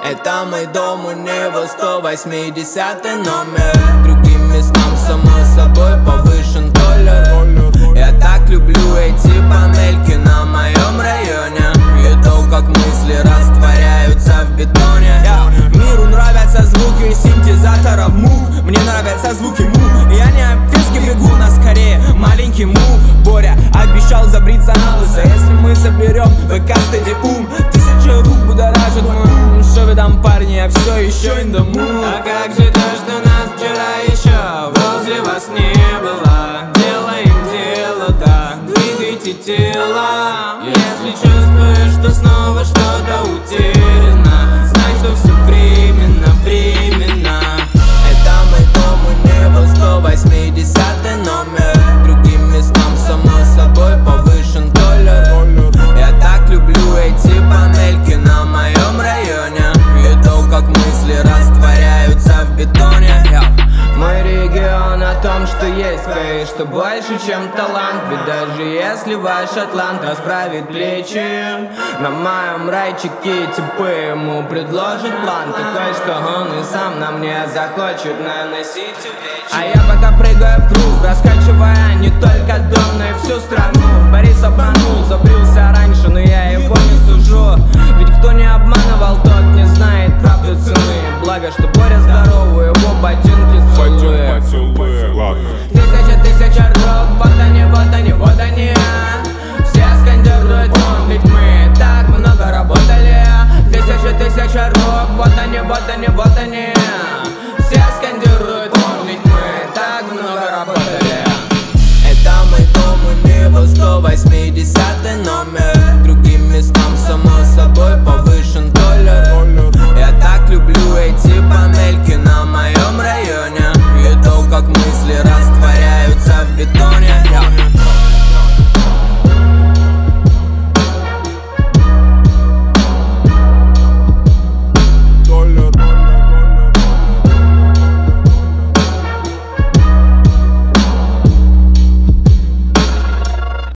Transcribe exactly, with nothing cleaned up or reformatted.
Это мой дом, у него сто восьмидесятый номер. Другим местам, само собой, повышен доллар. Я так люблю эти панельки на моем районе. И то, как мысли растворяются в бетоне. Миру нравятся звуки синтезаторов мув. Мне нравятся звуки му. Я не обвески бегу, а скорее маленький му. Боря обещал забриться на лысо. Если мы соберем ВК стадиум, тысячи рук будоражит мой ум. Что вы там, парни, я все еще in the mood. А как же то, что нас вчера еще возле вас не было? Делаем дело, да, двигайте тело. Если чувствуешь, что снова что-то утеряно, знай, что все временно, временно. Это мой дом, у него сто восьмидесятый номер. Другим местам, само собой, повышен доллар. Я так люблю эти панельки на моем районе. И то, как мысли растворяются в бетоне. Мой регион о том, что есть кое-что больше, чем талант. Ведь даже если ваш атлант расправит плечи, на моем райчике типы ему предложат план такой, что он и сам на мне захочет наносить увечья. А я пока прыгаю в круг, раскачивая не только дом, но и всю страну. Борис обманул, забрился раньше, но я его не сужу. Ведь кто не обманывал, тот не знает правды цены. Благо, что Боря здоровый, его ботинки целые. Тысяча, тысяча рок, вот они, вот они, вот они. Все скандируют он, ведь мы так много работали. Тысяча, тысяча рок, вот они, вот они, вот они. Все скандируют он, ведь мы так много работали. Это мой дом, у него сто восьмидесятый номер. Другим местам, само собой, повышен доллар. Я так люблю эти панельки на моем районе. И то, как мысли